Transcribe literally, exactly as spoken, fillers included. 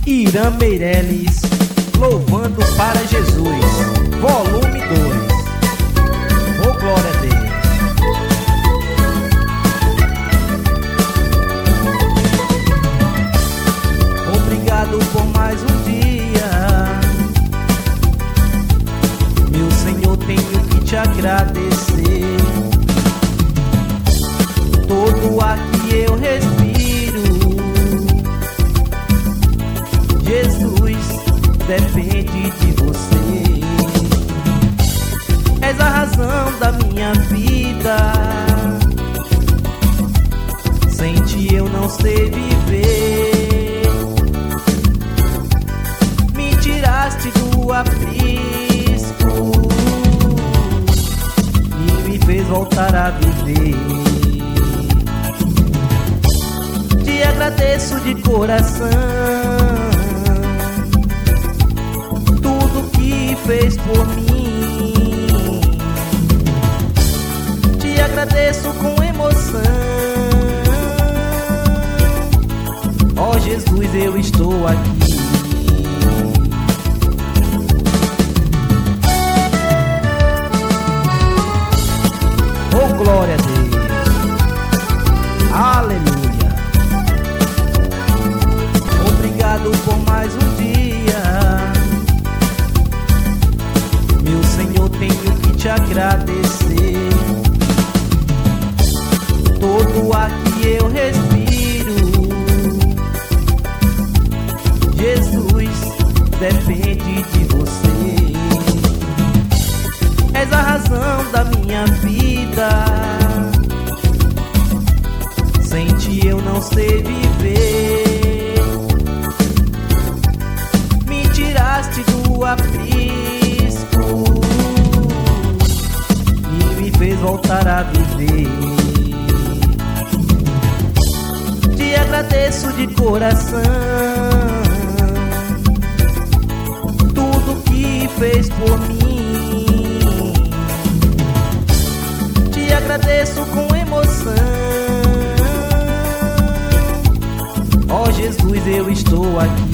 Irã Meirelles, louvando para Jesus, volume dois. Oh, glória a Deus. Obrigado por mais um dia, meu Senhor, tenho que te agradecer. Todo ar que eu respiro, Jesus, depende de você. És a razão da minha vida, sem ti eu não sei viver. Me tiraste do aprisco e me fez voltar a viver. Te agradeço de coração tudo que fez por mim. Te agradeço com emoção. Ó Jesus, eu estou aqui. Oh, glória a Deus. Aleluia. Obrigado por mais um dia, meu Senhor, tenho que te agradecer. Todo ar que eu respiro, Jesus, depende de você. És a razão da minha vida, sem ti eu não sei viver. Me tiraste do aprisco e me fez voltar a viver. Te agradeço de coração tudo que fez por mim. Te agradeço com emoção. Ó Jesus, eu estou aqui.